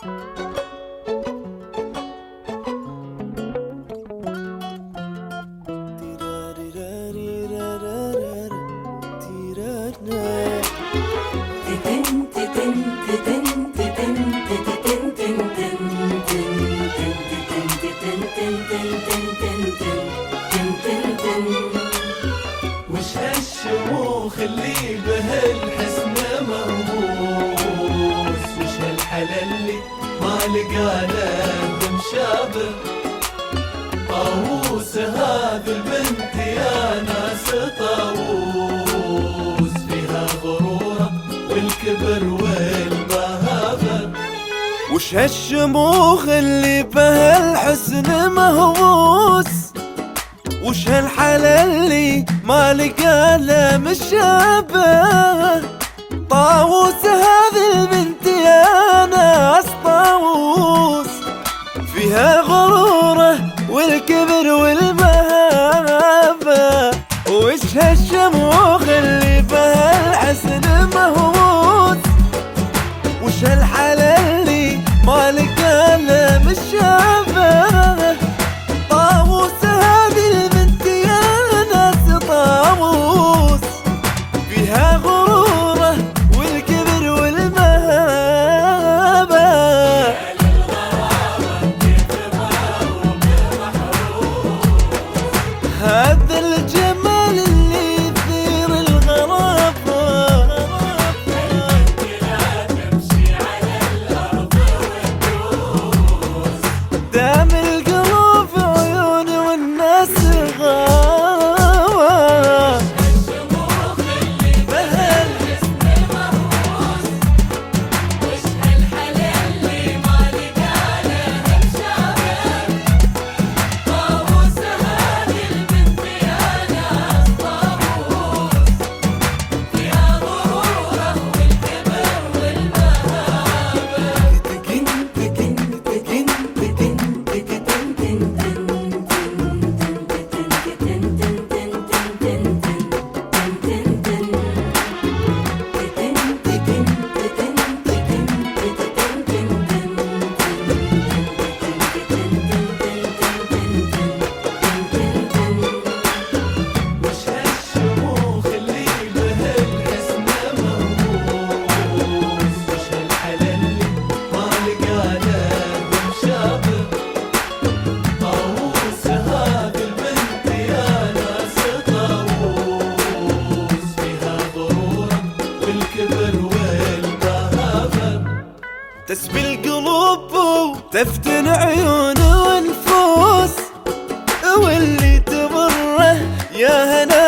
وش هالشموخ اللي بهالحسن مهووس، وش هالحلا اللي ما لقى له مشابه. طاووس هذه البنت يا ناس طاووس، فيها غروره والكبر والمهابه. وش هالشموخ اللي بهالحسن مهووس، وش هالحلا اللي ما لقى له مشابه. طاووس هذه البنت يا ناس طاووس، فيها غروره والكبر والمهابه. وش هالشموخ اللي بهالحسن مهووس، وش هالحلا اللي ما لقى له مشابه. طاووس هذه البنت يا ناس طاووس، فيها غروره والكبر والمهابه. هذا الجمال اللي يثير الغرابه. دام القلوب عيون والناس غاوى. الشموخ اللي بهالحسن مهووس، وش هالحلا اللي ما لقى له مشابه. طاووس هذه البنت يا ناس طاووس، فيها غروره والكبر والمهابه. تكن تكن تكن تكن وش هالشموخ اللي بهالحسن مهووس، وش هالحلا اللي ما لقى له مشابه. طاووس هذه البنت يا ناس طاووس، فيها غروره والكبر والمهابه. تسبي القلوب وتفتن عيون ونفوس، واللي تمره يا هنا